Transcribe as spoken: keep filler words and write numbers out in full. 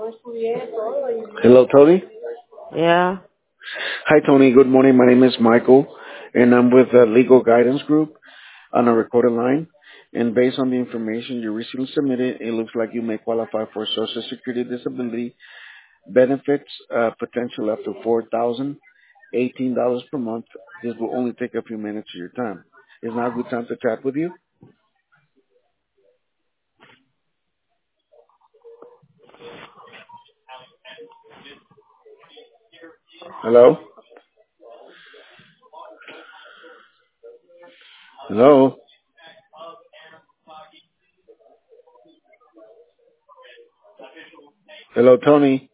Hello, Tony. Yeah. Hi, Tony. Good morning. My name is Michael, and I'm with the Legal Guidance Group on a recorded line. And based on the information you recently submitted, it looks like you may qualify for Social Security disability benefits, uh, potential up to four thousand eighteen dollars per month. This will only take a few minutes of your time. Is now a good time to chat with you? Hello? Hello? Hello, Tony.